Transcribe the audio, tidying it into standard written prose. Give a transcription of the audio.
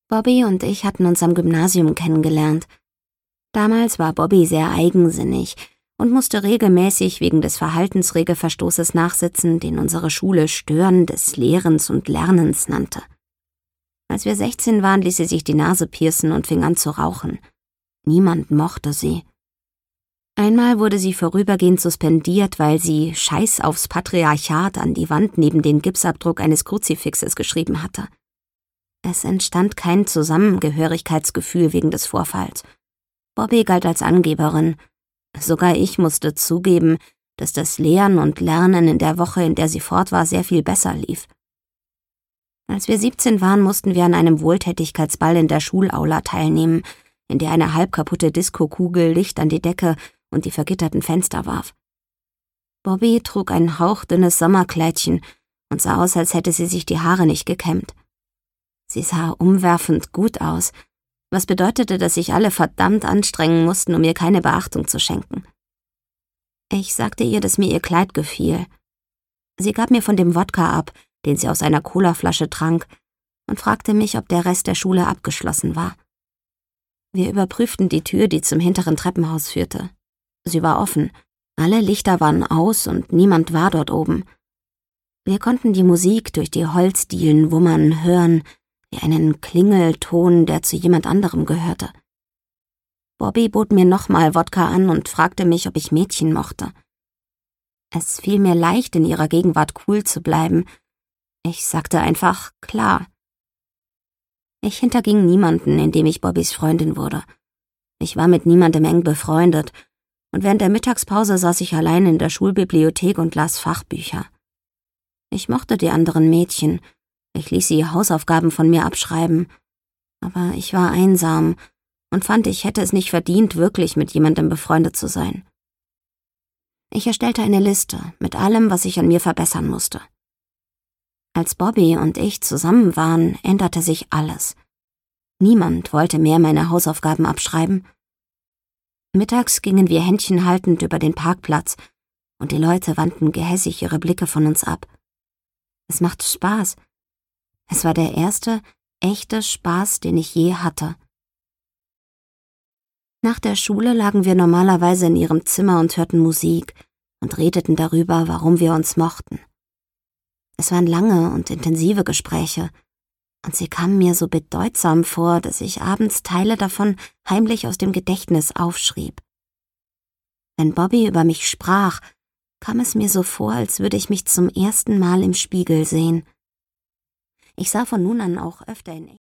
Bobby und ich hatten uns am Gymnasium kennengelernt. Damals war Bobby sehr eigensinnig und musste regelmäßig wegen des Verhaltensregelverstoßes nachsitzen, den unsere Schule Stören des Lehrens und Lernens nannte. Als wir 16 waren, ließ sie sich die Nase piercen und fing an zu rauchen. Niemand mochte sie. Einmal wurde sie vorübergehend suspendiert, weil sie »Scheiß aufs Patriarchat« an die Wand neben den Gipsabdruck eines Kruzifixes geschrieben hatte. Es entstand kein Zusammengehörigkeitsgefühl wegen des Vorfalls. Bobby galt als Angeberin. Sogar ich musste zugeben, dass das Lehren und Lernen in der Woche, in der sie fort war, sehr viel besser lief. Als wir 17 waren, mussten wir an einem Wohltätigkeitsball in der Schulaula teilnehmen, in der eine halbkaputte Diskokugel Licht an die Decke und die vergitterten Fenster warf. Bobby trug ein hauchdünnes Sommerkleidchen und sah aus, als hätte sie sich die Haare nicht gekämmt. Sie sah umwerfend gut aus, was bedeutete, dass sich alle verdammt anstrengen mussten, um ihr keine Beachtung zu schenken. Ich sagte ihr, dass mir ihr Kleid gefiel. Sie gab mir von dem Wodka ab, den sie aus einer Colaflasche trank, und fragte mich, ob der Rest der Schule abgeschlossen war. Wir überprüften die Tür, die zum hinteren Treppenhaus führte. Sie war offen, alle Lichter waren aus und niemand war dort oben. Wir konnten die Musik durch die Holzdielen wummern hören, wie einen Klingelton, der zu jemand anderem gehörte. Bobby bot mir nochmal Wodka an und fragte mich, ob ich Mädchen mochte. Es fiel mir leicht, in ihrer Gegenwart cool zu bleiben. Ich sagte einfach, klar. Ich hinterging niemanden, indem ich Bobbys Freundin wurde. Ich war mit niemandem eng befreundet, und während der Mittagspause saß ich allein in der Schulbibliothek und las Fachbücher. Ich mochte die anderen Mädchen, ich ließ sie Hausaufgaben von mir abschreiben, aber ich war einsam und fand, ich hätte es nicht verdient, wirklich mit jemandem befreundet zu sein. Ich erstellte eine Liste mit allem, was ich an mir verbessern musste. Als Bobby und ich zusammen waren, änderte sich alles. Niemand wollte mehr meine Hausaufgaben abschreiben. Mittags gingen wir händchenhaltend über den Parkplatz und die Leute wandten gehässig ihre Blicke von uns ab. Es machte Spaß. Es war der erste, echte Spaß, den ich je hatte. Nach der Schule lagen wir normalerweise in ihrem Zimmer und hörten Musik und redeten darüber, warum wir uns mochten. Es waren lange und intensive Gespräche, und sie kamen mir so bedeutsam vor, dass ich abends Teile davon heimlich aus dem Gedächtnis aufschrieb. Wenn Bobby über mich sprach, kam es mir so vor, als würde ich mich zum ersten Mal im Spiegel sehen. Ich sah von nun an auch öfter in